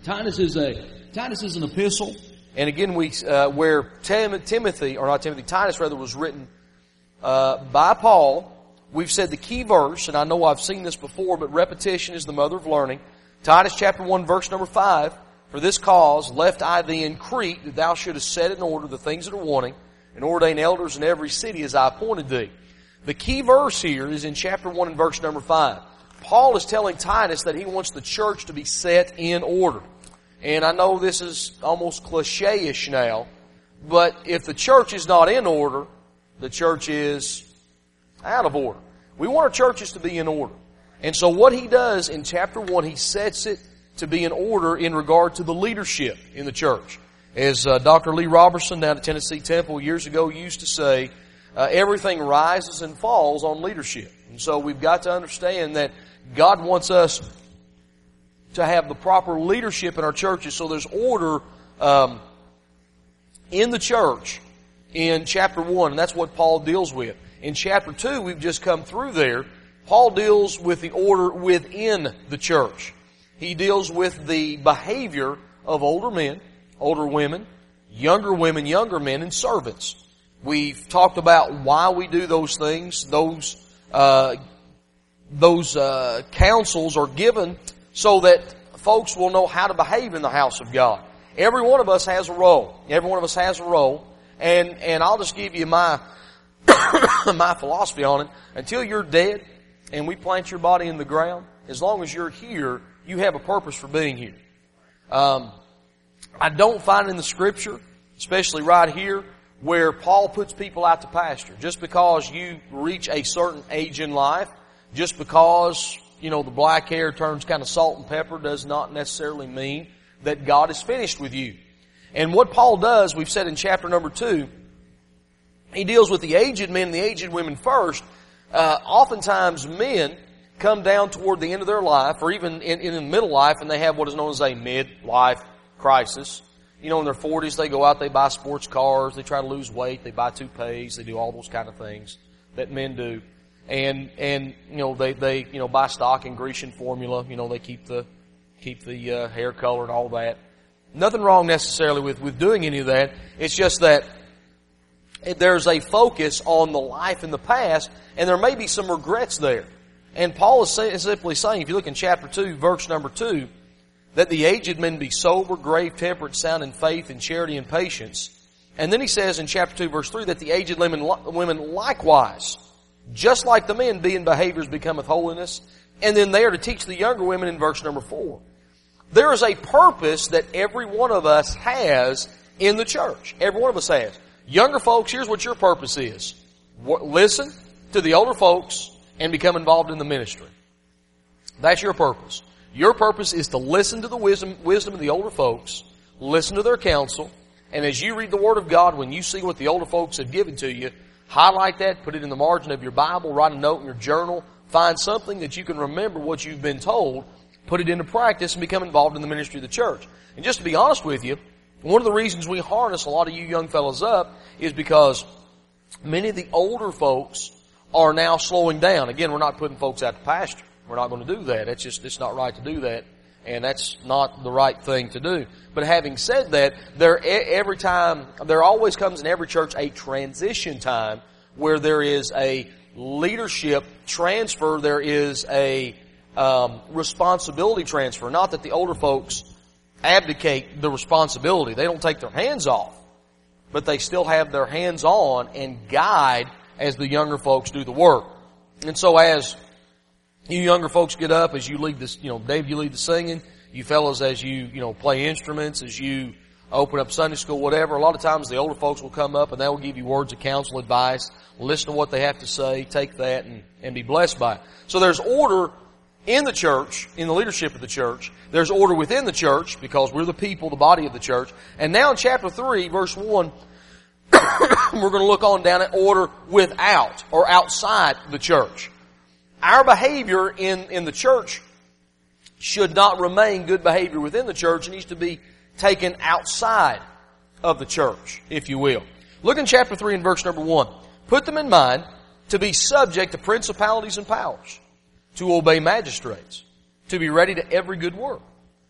Titus is an epistle. And again, where Titus was written by Paul. We've said the key verse, and I know I've seen this before, but repetition is the mother of learning. Titus chapter 1, verse number 5. For this cause left I thee in Crete, that thou shouldest set in order the things that are wanting, and ordain elders in every city as I appointed thee. The key verse here is in chapter 1 and verse number 5. Paul is telling Titus that he wants the church to be set in order. And I know this is almost cliche-ish now, but if the church is not in order, the church is out of order. We want our churches to be in order. And so what he does in chapter 1, he sets it to be in order in regard to the leadership in the church. As Dr. Lee Robertson down at Tennessee Temple years ago used to say, everything rises and falls on leadership. And so we've got to understand that God wants us to have the proper leadership in our churches. So there's order in the church in chapter 1, and that's what Paul deals with. In chapter 2, we've just come through there, Paul deals with the order within the church. He deals with the behavior of older men, older women, younger men, and servants. We've talked about why we do those things. Those counsels are given so that folks will know how to behave in the house of God. Every one of us has a role. And I'll just give you my my philosophy on it. Until you're dead and we plant your body in the ground, as long as you're here, you have a purpose for being here. I don't find in the Scripture, especially right here, where Paul puts people out to pasture. Just because you reach a certain age in life, just because, the black hair turns kind of salt and pepper does not necessarily mean that God is finished with you. And what Paul does, we've said in chapter number 2, he deals with the aged men and the aged women first. Oftentimes men come down toward the end of their life, or even in the middle life, and they have what is known as a midlife crisis. In their 40s, they go out, they buy sports cars, they try to lose weight, they buy toupees, they do all those kind of things that men do. And they buy stock in Grecian formula, they keep the hair color and all that. Nothing wrong necessarily with doing any of that. It's just that there's a focus on the life in the past, and there may be some regrets there. And Paul is simply saying, if you look in chapter 2, verse number 2, that the aged men be sober, grave, temperate, sound in faith, and charity, and patience. And then he says in chapter 2, verse 3, that the aged women likewise, just like the men, be in behaviors becometh holiness. And then they are to teach the younger women in verse number 4. There is a purpose that every one of us has in the church. Every one of us has. Younger folks, here's what your purpose is. Listen to the older folks and become involved in the ministry. That's your purpose. Your purpose is to listen to the wisdom of the older folks, listen to their counsel, and as you read the Word of God, when you see what the older folks have given to you, highlight that, put it in the margin of your Bible, write a note in your journal, find something that you can remember what you've been told, put it into practice, and become involved in the ministry of the church. And just to be honest with you, one of the reasons we harness a lot of you young fellows up is because many of the older folks are now slowing down. Again, we're not putting folks out to pasture. We're not going to do that. It's not right to do that. And that's not the right thing to do. But having said that, there always comes in every church a transition time where there is a leadership transfer, there is a responsibility transfer. Not that the older folks abdicate the responsibility. They don't take their hands off. But they still have their hands on and guide as the younger folks do the work. And so as you younger folks get up, as you lead this, Dave, you lead the singing. You fellows, as you play instruments, as you open up Sunday school, whatever. A lot of times the older folks will come up and they will give you words of counsel, advice. Listen to what they have to say. Take that and be blessed by it. So there's order in the church, in the leadership of the church. There's order within the church because we're the people, the body of the church. And now in chapter 3, verse 1, we're going to look on down at order without or outside the church. Our behavior in the church should not remain good behavior within the church. It needs to be taken outside of the church, if you will. Look in chapter 3 and verse number 1. Put them in mind to be subject to principalities and powers, to obey magistrates, to be ready to every good work,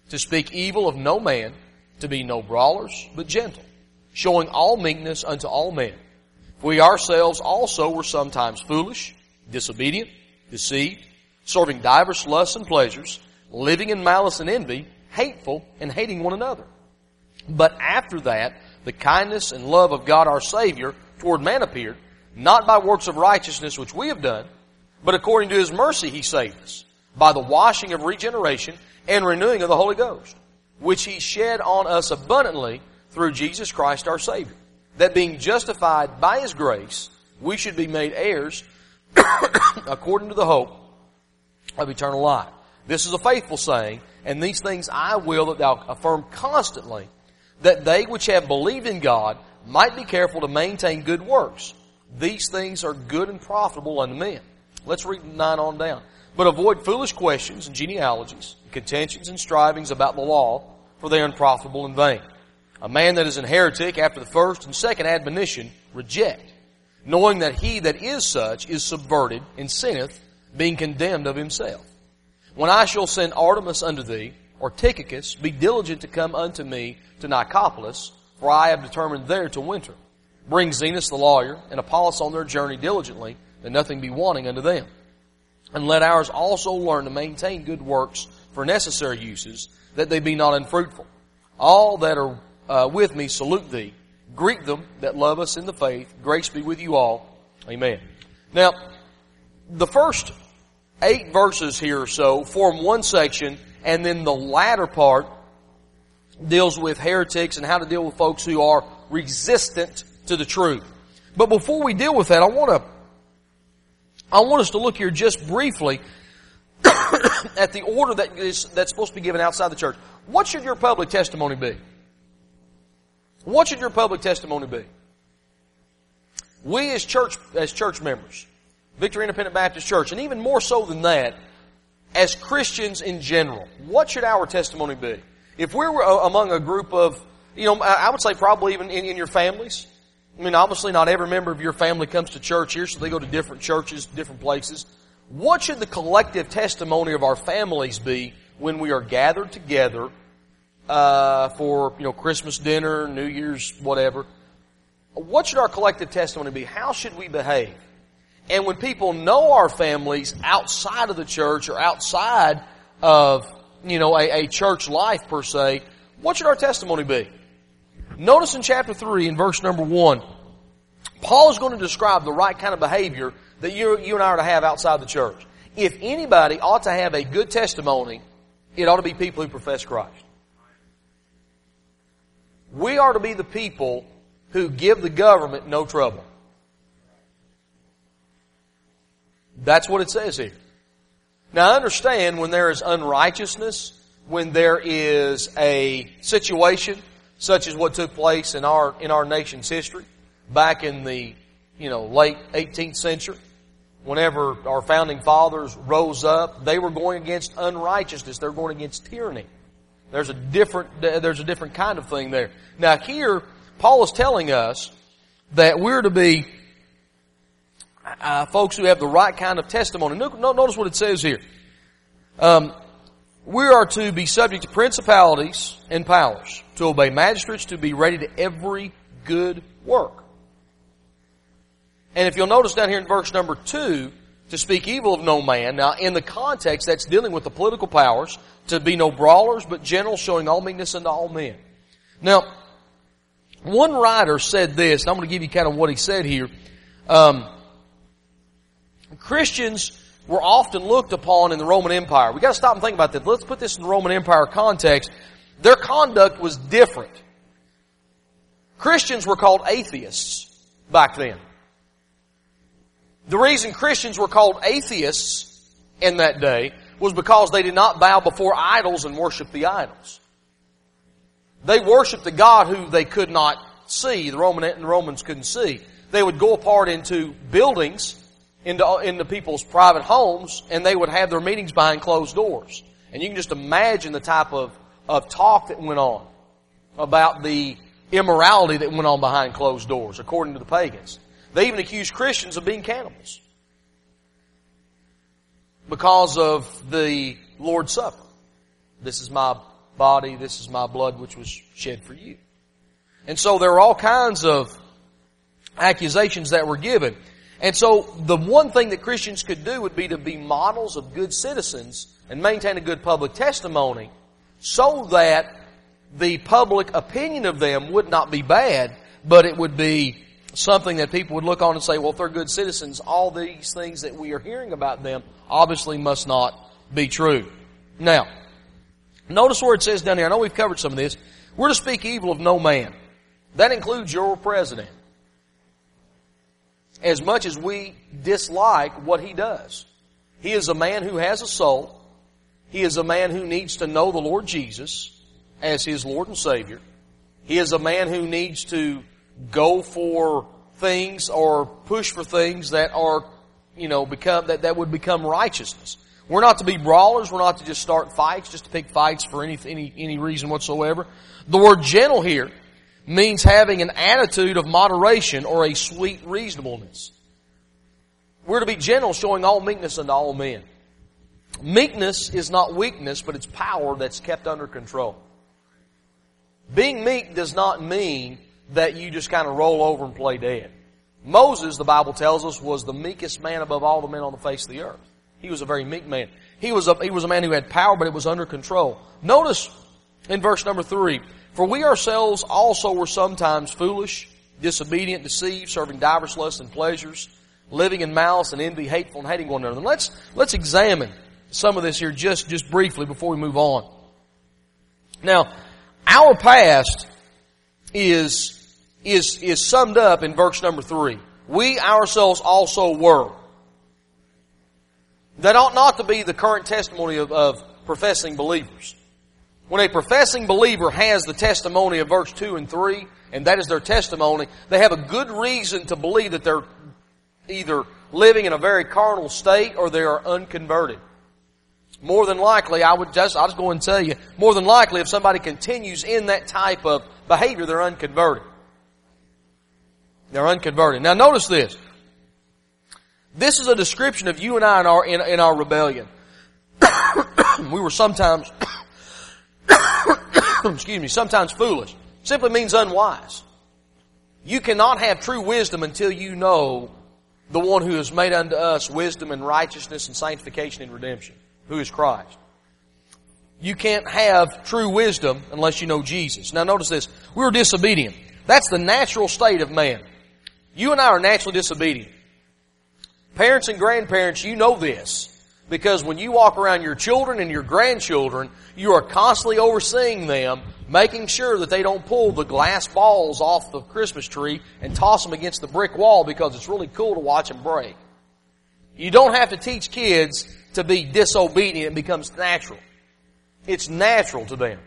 to speak evil of no man, to be no brawlers, but gentle, showing all meekness unto all men. We ourselves also were sometimes foolish, disobedient, deceived, serving divers lusts and pleasures, living in malice and envy, hateful, and hating one another. But after that, the kindness and love of God our Savior toward man appeared, not by works of righteousness which we have done, but according to His mercy He saved us, by the washing of regeneration and renewing of the Holy Ghost, which He shed on us abundantly through Jesus Christ our Savior, that being justified by His grace, we should be made heirs according to the hope of eternal life. This is a faithful saying, and these things I will that thou affirm constantly, that they which have believed in God might be careful to maintain good works. These things are good and profitable unto men. Let's read 9 on down. But avoid foolish questions and genealogies, contentions and strivings about the law, for they are unprofitable and vain. A man that is an heretic after the first and second admonition reject, knowing that he that is such is subverted and sinneth, being condemned of himself. When I shall send Artemas unto thee, or Tychicus, be diligent to come unto me to Nicopolis, for I have determined there to winter. Bring Zenas the lawyer, and Apollos on their journey diligently, that nothing be wanting unto them. And let ours also learn to maintain good works for necessary uses, that they be not unfruitful. All that are with me salute thee. Greet them that love us in the faith. Grace be with you all. Amen. Now, the first 8 verses here or so form one section, and then the latter part deals with heretics and how to deal with folks who are resistant to the truth. But before we deal with that, I want us to look here just briefly at the order that's supposed to be given outside the church. What should your public testimony be? What should your public testimony be? We as church members, Victory Independent Baptist Church, and even more so than that, as Christians in general, what should our testimony be? If we're among a group of, I would say probably even in your families. I mean, obviously not every member of your family comes to church here, so they go to different churches, different places. What should the collective testimony of our families be when we are gathered together for, Christmas dinner, New Year's, whatever? What should our collective testimony be? How should we behave? And when people know our families outside of the church or outside of, a church life per se, what should our testimony be? Notice in chapter 3 in verse number 1, Paul is going to describe the right kind of behavior that you and I are to have outside the church. If anybody ought to have a good testimony, it ought to be people who profess Christ. We are to be the people who give the government no trouble. That's what it says here. Now understand, when there is unrighteousness, when there is a situation such as what took place in our nation's history back in the late 18th century, whenever our founding fathers rose up, they were going against unrighteousness. They're going against tyranny. There's a different kind of thing there. Now here, Paul is telling us that we're to be folks who have the right kind of testimony. Notice what it says here. We are to be subject to principalities and powers, to obey magistrates, to be ready to every good work. And if you'll notice down here in verse number 2, to speak evil of no man. Now, in the context, that's dealing with the political powers, to be no brawlers, but gentle, showing all meekness unto all men. Now, one writer said this, and I'm going to give you kind of what he said here. Christians were often looked upon in the Roman Empire. We've got to stop and think about this. Let's put this in the Roman Empire context. Their conduct was different. Christians were called atheists back then. The reason Christians were called atheists in that day was because they did not bow before idols and worship the idols. They worshiped the God who they could not see, the Romans couldn't see. They would go apart into buildings, into people's private homes, and they would have their meetings behind closed doors. And you can just imagine the type of talk that went on about the immorality that went on behind closed doors, according to the pagans. They even accused Christians of being cannibals because of the Lord's Supper. This is my body, this is my blood which was shed for you. And so there are all kinds of accusations that were given. And so the one thing that Christians could do would be to be models of good citizens and maintain a good public testimony so that the public opinion of them would not be bad, but it would be something that people would look on and say, well, if they're good citizens, all these things that we are hearing about them obviously must not be true. Now, notice where it says down here, I know we've covered some of this, we're to speak evil of no man. That includes your president. As much as we dislike what he does. He is a man who has a soul. He is a man who needs to know the Lord Jesus as his Lord and Savior. He is a man who needs to go for things or push for things that are, that would become righteousness. We're not to be brawlers. We're not to just start fights, just to pick fights for any reason whatsoever. The word gentle here means having an attitude of moderation or a sweet reasonableness. We're to be gentle, showing all meekness unto all men. Meekness is not weakness, but it's power that's kept under control. Being meek does not mean that you just kind of roll over and play dead. Moses, the Bible tells us, was the meekest man above all the men on the face of the earth. He was a very meek man. He was a man who had power, but it was under control. Notice in verse number 3, for we ourselves also were sometimes foolish, disobedient, deceived, serving divers lusts and pleasures, living in malice and envy, hateful and hating one another. And let's examine some of this here just briefly before we move on. Now, our past is summed up in verse number 3. We ourselves also were. That ought not to be the current testimony of professing believers. When a professing believer has the testimony of verse 2 and 3, and that is their testimony, they have a good reason to believe that they're either living in a very carnal state or they are unconverted. More than likely, I'll just go ahead and tell you, more than likely if somebody continues in that type of behavior, they're unconverted. They're unconverted. Now notice this. This is a description of you and I in our rebellion. We were sometimes sometimes foolish. Simply means unwise. You cannot have true wisdom until you know the one who has made unto us wisdom and righteousness and sanctification and redemption, who is Christ. You can't have true wisdom unless you know Jesus. Now notice this. We were disobedient. That's the natural state of man. You and I are naturally disobedient. Parents and grandparents, you know this. Because when you walk around your children and your grandchildren, you are constantly overseeing them, making sure that they don't pull the glass balls off the Christmas tree and toss them against the brick wall because it's really cool to watch them break. You don't have to teach kids to be disobedient. It becomes natural. It's natural to them.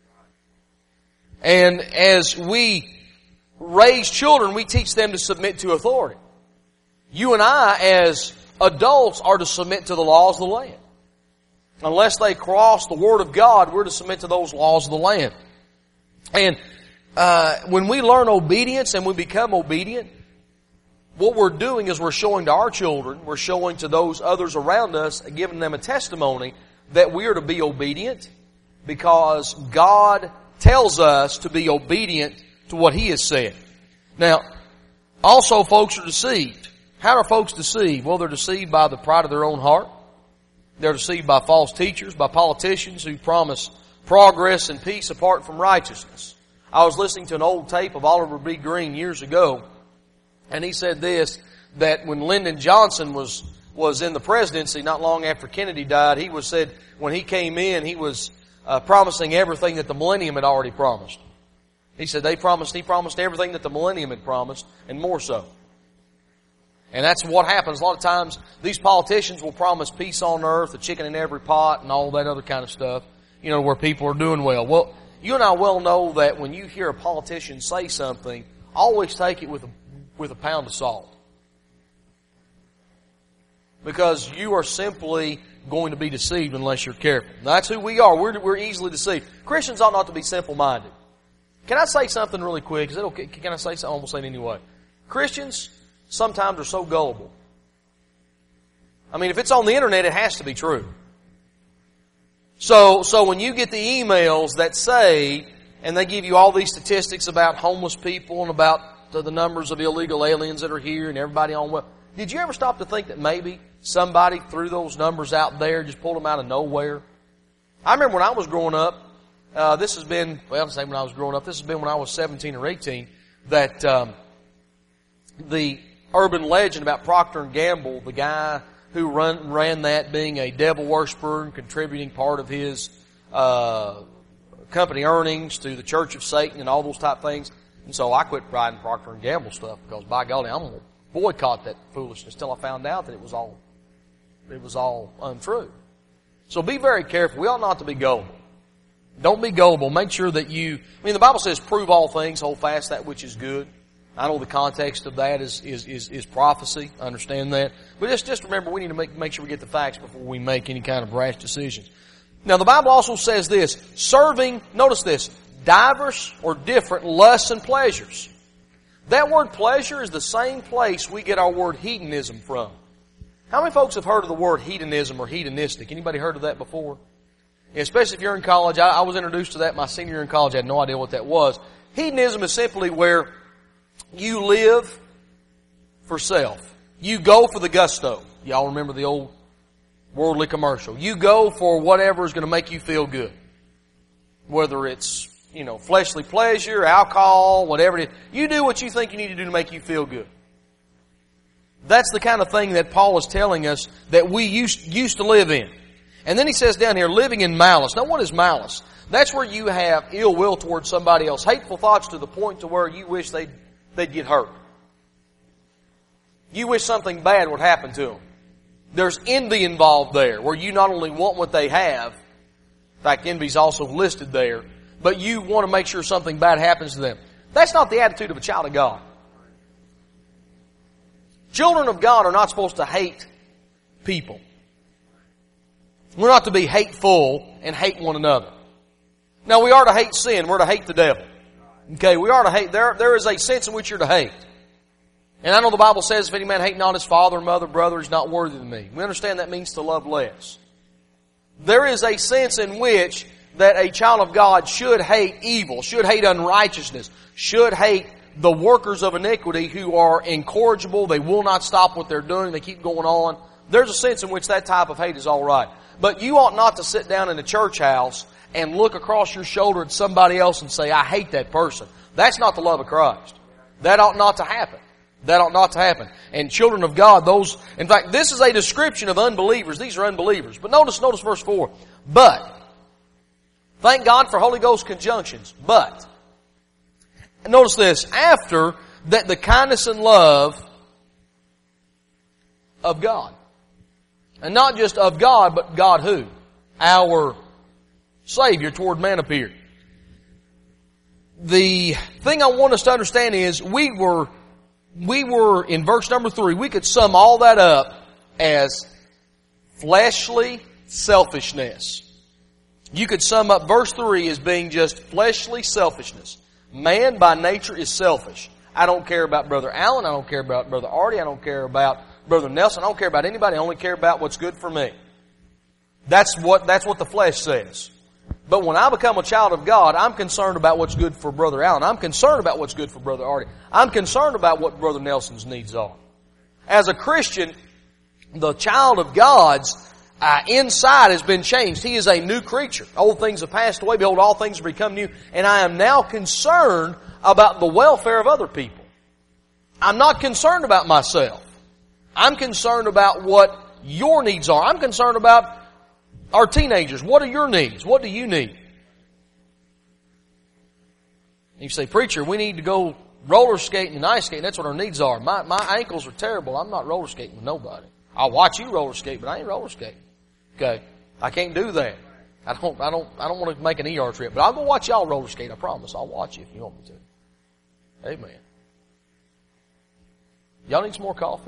And as we raise children, we teach them to submit to authority. You and I, as adults, are to submit to the laws of the land. Unless they cross the Word of God, we're to submit to those laws of the land. And when we learn obedience and we become obedient, what we're doing is we're showing to our children, we're showing to those others around us, giving them a testimony that we are to be obedient because God tells us to be obedient to what He has said. Now, also folks are deceived. How are folks deceived? Well, they're deceived by the pride of their own heart. They're deceived by false teachers, by politicians who promise progress and peace apart from righteousness. I was listening to an old tape of Oliver B. Green years ago, and he said this, that when Lyndon Johnson was in the presidency not long after Kennedy died, he said when he came in, he was promising everything that the millennium had already promised. He said he promised everything that the millennium had promised, and more so. And that's what happens. A lot of times, these politicians will promise peace on earth, a chicken in every pot, and all that other kind of stuff, where people are doing well. Well, you and I well know that when you hear a politician say something, always take it with a pound of salt. Because you are simply going to be deceived unless you're careful. Now, that's who we are. We're easily deceived. Christians ought not to be simple-minded. Can I say something really quick? Is it okay? Can I say something? I'm going to say it anyway. Christians sometimes are so gullible. I mean, if it's on the internet, it has to be true. So when you get the emails that say, and they give you all these statistics about homeless people and about the numbers of illegal aliens that are here and everybody on well, did you ever stop to think that maybe somebody threw those numbers out there, just pulled them out of nowhere? I remember when I was growing up, this has been, well, say when I was growing up, this has been when I was 17 or 18, that the urban legend about Procter & Gamble, the guy who ran that being a devil worshiper and contributing part of his company earnings to the Church of Satan and all those type things. And so I quit riding Procter & Gamble stuff because, by golly, I'm going to boycott that foolishness till I found out that it was all untrue. So be very careful. We ought not to be gullible. Don't be gullible. Make sure that the Bible says, prove all things, hold fast that which is good. I know the context of that is prophecy. I understand that. But just remember, we need to make sure we get the facts before we make any kind of rash decisions. Now, the Bible also says this, serving, notice this, diverse or different lusts and pleasures. That word pleasure is the same place we get our word hedonism from. How many folks have heard of the word hedonism or hedonistic? Anybody heard of that before? Especially if you're in college. I was introduced to that my senior year in college. I had no idea what that was. Hedonism is simply where you live for self. You go for the gusto. Y'all remember the old worldly commercial. You go for whatever is going to make you feel good. Whether it's, fleshly pleasure, alcohol, whatever it is. You do what you think you need to do to make you feel good. That's the kind of thing that Paul is telling us that we used to live in. And then he says down here, living in malice. Now what is malice? That's where you have ill will towards somebody else. Hateful thoughts to the point to where you wish they'd get hurt. You wish something bad would happen to them. There's envy involved there, where you not only want what they have, in fact envy's also listed there, but you want to make sure something bad happens to them. That's not the attitude of a child of God. Children of God are not supposed to hate people. We're not to be hateful and hate one another. Now we are to hate sin. We're to hate the devil. Okay, we are to hate. There is a sense in which you're to hate. And I know the Bible says, if any man hate not his father, mother, brother, he's not worthy of me. We understand that means to love less. There is a sense in which that a child of God should hate evil, should hate unrighteousness, should hate the workers of iniquity who are incorrigible. They will not stop what they're doing. They keep going on. There's a sense in which that type of hate is all right. But you ought not to sit down in a church house and look across your shoulder at somebody else and say, I hate that person. That's not the love of Christ. That ought not to happen. That ought not to happen. And children of God, in fact, this is a description of unbelievers. These are unbelievers. But notice verse 4. But, thank God for Holy Ghost conjunctions. But, and notice this, after that the kindness and love of God. And not just of God, but God who? Our Savior toward man appeared. The thing I want us to understand is we were in verse number 3, we could sum all that up as fleshly selfishness. You could sum up verse 3 as being just fleshly selfishness. Man by nature is selfish. I don't care about Brother Allen. I don't care about Brother Artie. I don't care about Brother Nelson. I don't care about anybody. I only care about what's good for me. That's what the flesh says. But when I become a child of God, I'm concerned about what's good for Brother Allen. I'm concerned about what's good for Brother Artie. I'm concerned about what Brother Nelson's needs are. As a Christian, the child of God's inside has been changed. He is a new creature. Old things have passed away. Behold, all things have become new. And I am now concerned about the welfare of other people. I'm not concerned about myself. I'm concerned about what your needs are. I'm concerned about our teenagers. What are your needs? What do you need? You say, preacher, we need to go roller skating and ice skating. That's what our needs are. My ankles are terrible. I'm not roller skating with nobody. I'll watch you roller skate, but I ain't roller skating. Okay. I can't do that. I don't want to make an ER trip, but I'll go watch y'all roller skate. I promise. I'll watch you if you want me to. Amen. Y'all need some more coffee?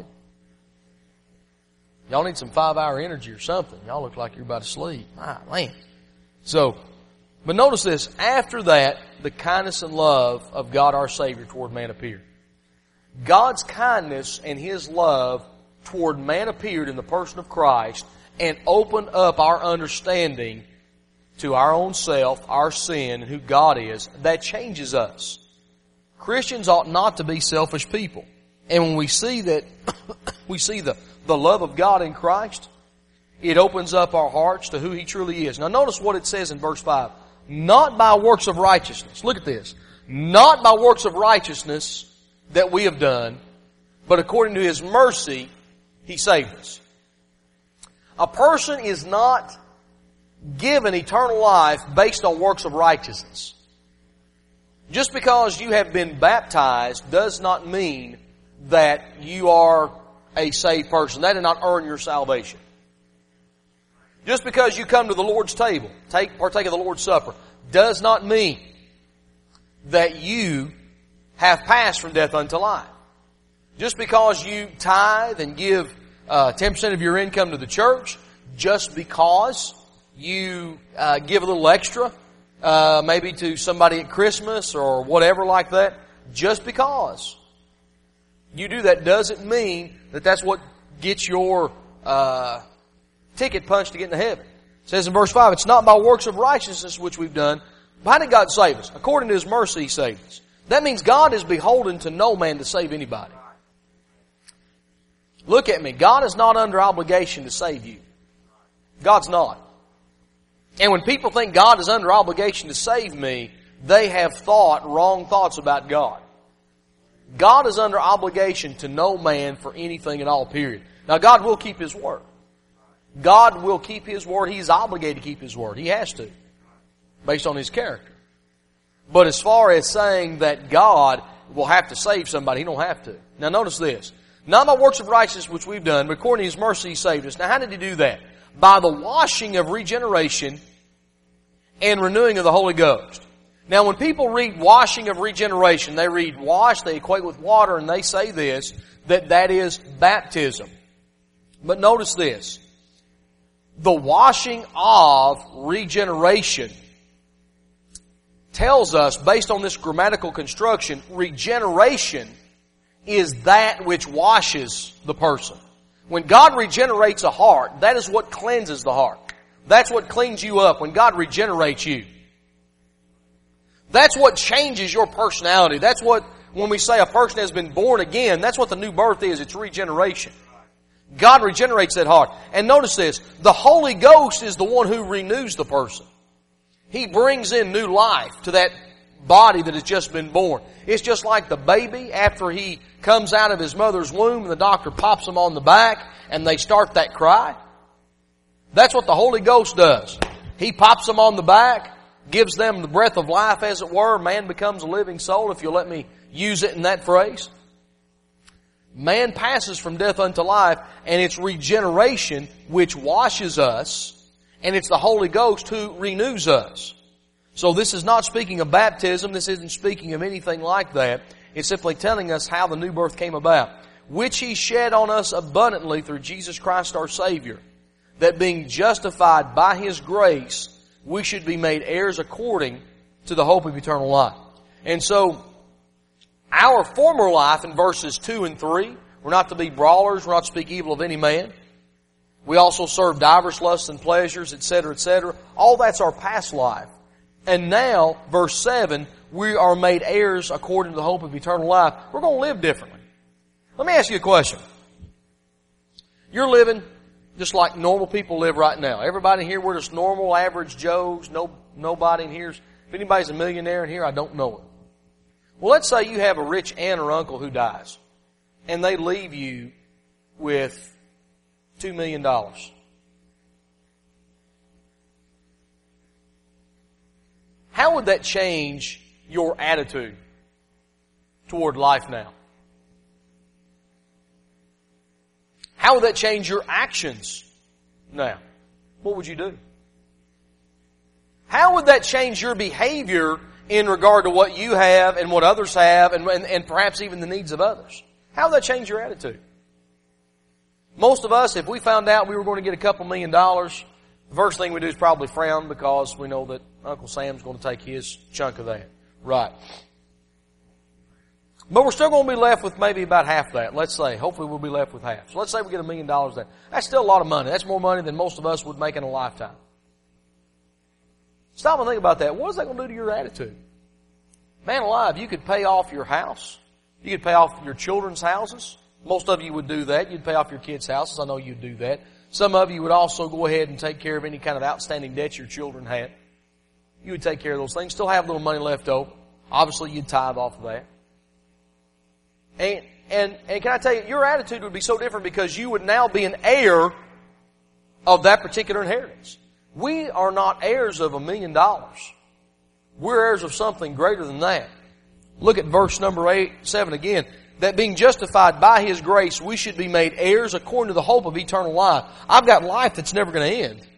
Y'all need some 5-hour energy or something. Y'all look like you're about to sleep. My land. So, but notice this. After that, the kindness and love of God our Savior toward man appeared. God's kindness and His love toward man appeared in the person of Christ and opened up our understanding to our own self, our sin, and who God is, that changes us. Christians ought not to be selfish people. And when we see that, we see the love of God in Christ, it opens up our hearts to who He truly is. Now notice what it says in verse 5. Not by works of righteousness. Look at this. Not by works of righteousness that we have done, but according to His mercy, He saved us. A person is not given eternal life based on works of righteousness. Just because you have been baptized does not mean that you are a saved person. That did not earn your salvation. Just because you come to the Lord's table, partake of the Lord's Supper, does not mean that you have passed from death unto life. Just because you tithe and give 10% of your income to the church, just because you give a little extra, maybe to somebody at Christmas or whatever like that, just because you do that doesn't mean that that's what gets your ticket punched to get into heaven. It says in verse 5, it's not by works of righteousness which we've done. But how did God save us? According to His mercy, He saved us. That means God is beholden to no man to save anybody. Look at me. God is not under obligation to save you. God's not. And when people think God is under obligation to save me, they have wrong thoughts about God. God is under obligation to no man for anything at all, period. Now God will keep His word. God will keep His word. He's obligated to keep His word. He has to, based on His character. But as far as saying that God will have to save somebody, He don't have to. Now notice this. Not by works of righteousness which we've done, but according to His mercy He saved us. Now how did He do that? By the washing of regeneration and renewing of the Holy Ghost. Now when people read washing of regeneration, they read wash, they equate with water, and they say this, that is baptism. But notice this. The washing of regeneration tells us, based on this grammatical construction, regeneration is that which washes the person. When God regenerates a heart, that is what cleanses the heart. That's what cleans you up when God regenerates you. That's what changes your personality. That's what, when we say a person has been born again, that's what the new birth is. It's regeneration. God regenerates that heart. And notice this, the Holy Ghost is the one who renews the person. He brings in new life to that body that has just been born. It's just like the baby after he comes out of his mother's womb and the doctor pops him on the back and they start that cry. That's what the Holy Ghost does. He pops them on the back, gives them the breath of life, as it were. Man becomes a living soul, if you'll let me use it in that phrase. Man passes from death unto life, and it's regeneration which washes us, and it's the Holy Ghost who renews us. So this is not speaking of baptism. This isn't speaking of anything like that. It's simply telling us how the new birth came about, which He shed on us abundantly through Jesus Christ our Savior, that being justified by His grace, we should be made heirs according to the hope of eternal life. And so, our former life in verses 2 and 3, we're not to be brawlers, we're not to speak evil of any man. We also serve divers lusts and pleasures, etc., etc. All that's our past life. And now, verse 7, we are made heirs according to the hope of eternal life. We're going to live differently. Let me ask you a question. You're living just like normal people live right now. Everybody in here, we're just normal, average Joes. Nobody in here. If anybody's a millionaire in here, I don't know it. Well, let's say you have a rich aunt or uncle who dies, and they leave you with $2 million. How would that change your attitude toward life now? How would that change your actions now? What would you do? How would that change your behavior in regard to what you have and what others have and perhaps even the needs of others? How would that change your attitude? Most of us, if we found out we were going to get a couple $1 million, the first thing we do is probably frown because we know that Uncle Sam's going to take his chunk of that. Right. But we're still going to be left with maybe about half that. Let's say. Hopefully we'll be left with half. So let's say we get $1 million there. That's still a lot of money. That's more money than most of us would make in a lifetime. Stop and think about that. What is that going to do to your attitude? Man alive, you could pay off your house. You could pay off your children's houses. Most of you would do that. You'd pay off your kids' houses. I know you'd do that. Some of you would also go ahead and take care of any kind of outstanding debts your children had. You would take care of those things. Still have a little money left over. Obviously, you'd tithe off of that. And can I tell you, your attitude would be so different because you would now be an heir of that particular inheritance. We are not heirs of $1 million. We're heirs of something greater than that. Look at verse number 7 again. That being justified by His grace, we should be made heirs according to the hope of eternal life. I've got life that's never going to end.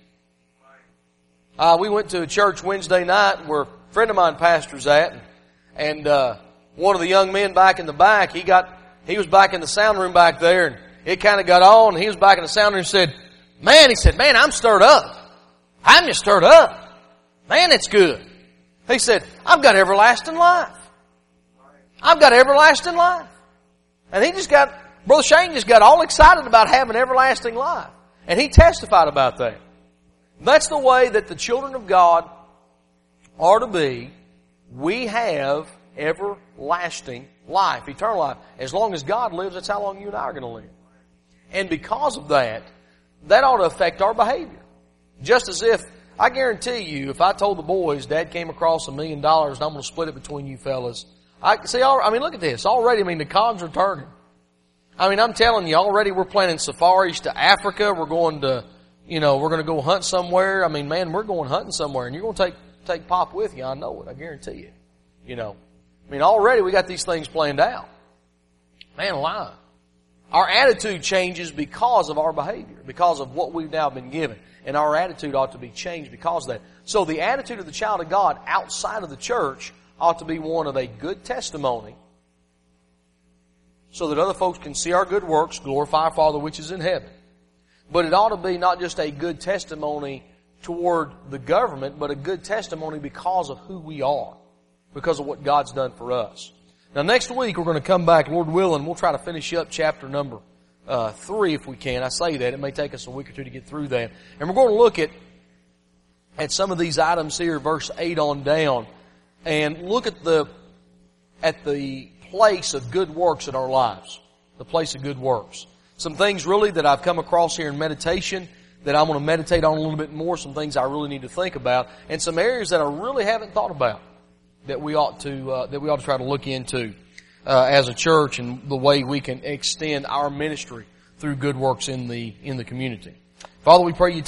We went to a church Wednesday night where a friend of mine pastors at, and one of the young men back in the back, he was back in the sound room back there, and it kind of got on, and he was back in the sound room and said, man, I'm stirred up. I'm just stirred up. Man, it's good. He said, I've got everlasting life. I've got everlasting life. And Brother Shane just got all excited about having everlasting life. And he testified about that. That's the way that the children of God are to be. We have everlasting life, eternal life. As long as God lives, that's how long you and I are going to live. And because of that, that ought to affect our behavior. Just as if, I guarantee you, if I told the boys, Dad came across $1 million and I'm going to split it between you fellas. Look at this. Already, the cons are turning. I'm telling you, already we're planning safaris to Africa. We're going to, we're going to go hunt somewhere. We're going hunting somewhere, and you're going to take Pop with you. I know it. I guarantee you. Already we got these things planned out. Man alive. Our attitude changes because of our behavior, because of what we've now been given. And our attitude ought to be changed because of that. So the attitude of the child of God outside of the church ought to be one of a good testimony so that other folks can see our good works, glorify our Father which is in heaven. But it ought to be not just a good testimony toward the government, but a good testimony because of who we are, because of what God's done for us. Now next week we're going to come back, Lord willing, we'll try to finish up chapter number 3 if we can. I say that. It may take us a week or two to get through that. And we're going to look at some of these items here, verse 8 on down, and look at the place of good works in our lives. The place of good works. Some things really that I've come across here in meditation that I'm going to meditate on a little bit more. Some things I really need to think about. And some areas that I really haven't thought about that we ought to try to look into as a church and the way we can extend our ministry through good works in the community. Father, we pray you